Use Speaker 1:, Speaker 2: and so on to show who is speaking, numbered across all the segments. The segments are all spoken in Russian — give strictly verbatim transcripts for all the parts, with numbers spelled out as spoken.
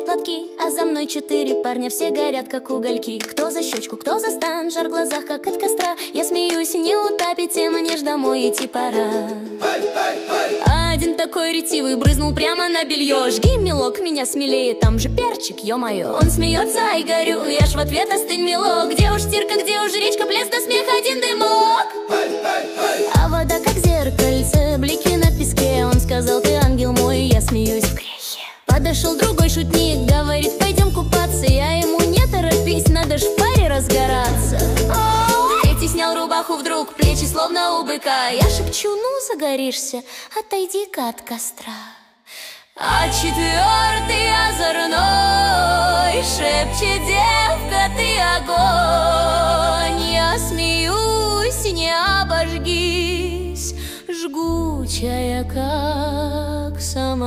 Speaker 1: платки, а за мной четыре парня, все горят как угольки. Кто за щечку, кто за стан, жар в глазах как от костра. Я смеюсь, не утопите, мне ж домой идти пора. Один такой ретивый брызнул прямо на белье. Жги, милок, меня смелее, там же перчик, ё-моё. Он смеется, ай, горю, я ж в ответ: остынь, милок. Где уж стирка, где уж речка, плес да смех, один дымок. А вода как зеркальце, блики на песке. Он сказал: ты ангел мой, я смеюсь в грехе. Подошел другой шутник, говорит: пойдем купаться. Я ему: не торопись, надо ж в паре разгораться. Третий снял рубаху вдруг, плечи словно у быка. Я шепчу: ну загоришься, отойди-ка от костра. А четвертый озорной шепчет: девка, ты огонь. Я смеюсь: не обожгись, жгучая, как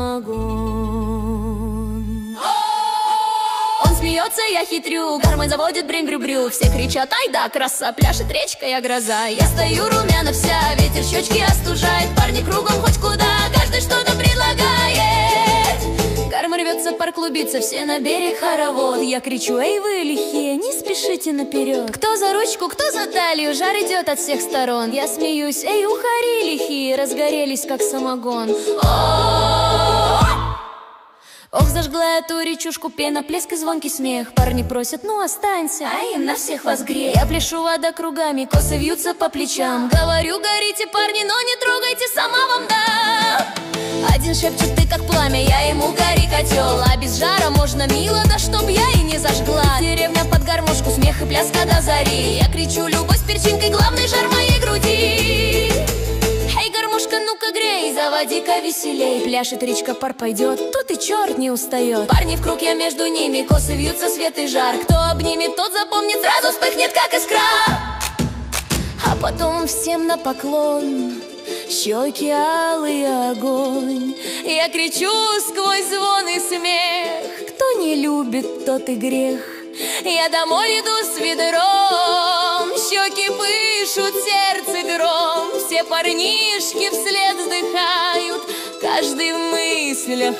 Speaker 1: самогон. Он смеется, я хитрю, гармонь заводит брень-брю-брю. Все кричат: ай да, краса, пляшет речка, я гроза. Я стою румяна вся, ветер щечки остужает. Парни кругом хоть куда, каждый что-то предлагает. Гармонь рвется, пар клубится, все на берег хоровод. Я кричу: эй вы лихие, не спешите наперед. Кто за ручку, кто за талию, жар идет от всех сторон. Я смеюсь: эй, ухари лихие, разгорелись как самогон. О-о-о! Ох, зажгла эту речушку пена, плеск и звонкий смех. Парни просят: ну останься, а им на всех вас грех. Я пляшу, вода кругами, косы вьются по плечам. Говорю: горите, парни, но не трогайте, сама вам дам. Один шепчет: ты как пламя, я ему: гори, котел. А без жара можно мило, да чтоб я и не зажгла. Деревня под гармошку, смех и пляска до зари. Я кричу: любовь с перчинкой, главный жар моей груди. Эй, гармошка, ну-ка грей, заводи-ка веселей. Пляшет речка, пар пойдет, тут и черт не устает. Парни в круг, я между ними, косы вьются, свет и жар. Кто обнимет, тот запомнит, сразу вспыхнет, как искра. А потом всем на поклон, щеки алый огонь. Я кричу сквозь звон и смех: кто не любит, тот и грех. Я домой иду с ведром, щеки пышут, сердце гром. Все парнишки вслед вздыхают, каждый в мыслях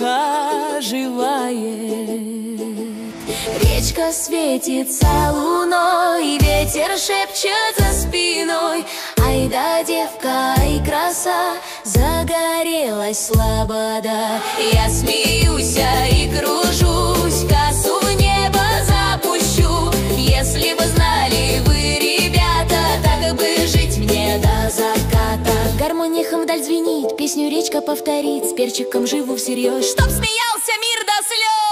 Speaker 1: оживает. Речка светится луной, ветер шепчет за спиной: ай да, девка, ай, краса, загорелась слобода. Я смеюсь и кружусь, косу в небо запущу. Если бы знали вы, ребята, так бы жить мне до заката. Гармонь эхом вдаль звенит, песню речка повторит. С перчиком живу всерьез, чтоб смеялся мир до слез.